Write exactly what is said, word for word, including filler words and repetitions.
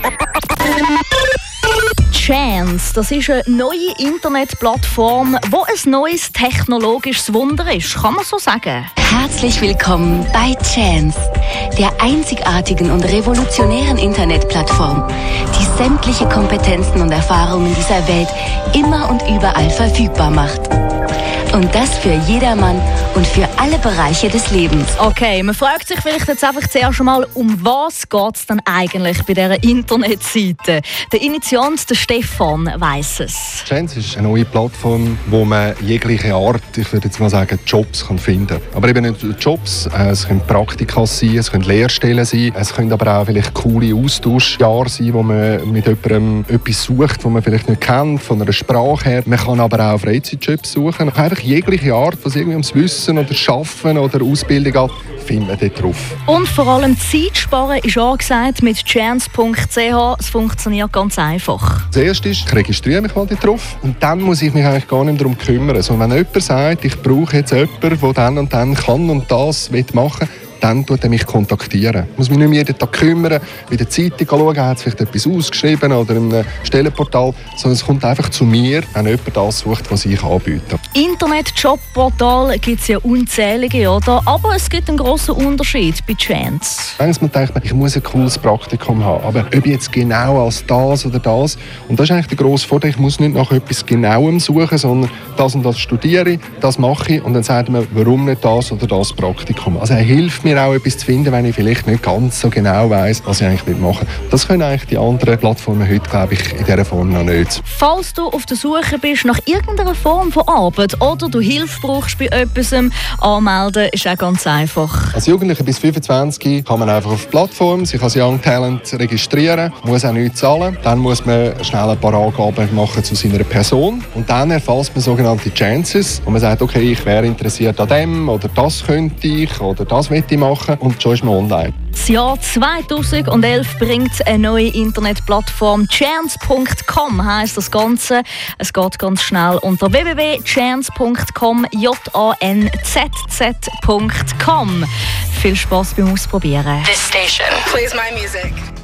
Chance, das ist eine neue Internetplattform, wo ein neues technologisches Wunder ist, kann man so sagen. Herzlich willkommen bei Chance, der einzigartigen und revolutionären Internetplattform, die sämtliche Kompetenzen und Erfahrungen dieser Welt immer und überall verfügbar macht. Und das für jedermann und für alle Bereiche des Lebens. Okay, man fragt sich vielleicht jetzt einfach zuerst einmal, um was geht es denn eigentlich bei dieser Internetseite? Der Initiant, der Stefan, weiss es. Chance ist eine neue Plattform, wo man jegliche Art, ich würde jetzt mal sagen, Jobs kann finden kann. Aber eben nicht Jobs, es können Praktika sein, es können Lehrstellen sein, es können aber auch vielleicht coole Austauschjahre sein, wo man mit jemandem etwas sucht, das man vielleicht nicht kennt, von einer Sprache her. Man kann aber auch Freizeitjobs suchen. Einfach jegliche Art, was irgendwie ums Wissen oder Schaffen oder Ausbildung geht, findet man dort drauf. Und vor allem Zeit sparen ist angesagt mit chance punkt c h. Es funktioniert ganz einfach. Das Erste ist, ich registriere mich mal dort drauf und dann muss ich mich eigentlich gar nicht darum kümmern. Also wenn jemand sagt, ich brauche jetzt jemanden, der dann und dann kann und das machen will, dann tut er mich kontaktieren. Ich muss mich nicht mehr jeden Tag kümmern, bei der Zeitung schauen, hat es vielleicht etwas ausgeschrieben oder in einem Stellenportal, sondern es kommt einfach zu mir, wenn jemand das sucht, was ich anbiete. Internet-Jobportal gibt es ja unzählige, oder? Aber es gibt einen grossen Unterschied bei Chance. Manchmal denkt man, ich muss ein cooles Praktikum haben, aber ob jetzt genau als das oder das, und das ist eigentlich der grosse Vorteil, ich muss nicht nach etwas Genauem suchen, sondern das und das studiere ich, das mache ich und dann sagt man, warum nicht das oder das Praktikum. Also er hilft mir auch etwas zu finden, wenn ich vielleicht nicht ganz so genau weiss, was ich eigentlich machen will. Das können eigentlich die anderen Plattformen heute, glaube ich, in dieser Form noch nicht. Falls du auf der Suche bist nach irgendeiner Form von Arbeit oder du Hilfe brauchst bei etwas, anmelden ist auch ganz einfach. Als Jugendliche bis fünfundzwanzig kann man einfach auf die Plattform sich als Young Talent registrieren, muss auch nichts zahlen. Dann muss man schnell ein paar Angaben machen zu seiner Person und dann erfasst man sogenannte Chances und man sagt, okay, ich wäre interessiert an dem oder das könnte ich oder das möchte ich machen und schon ist man online. Das Jahr zweitausendelf bringt eine neue Internetplattform. chance punkt com heisst das Ganze. Es geht ganz schnell unter w w w punkt chance punkt com, j a n z z punkt com. Viel Spass beim Ausprobieren. This station plays my music.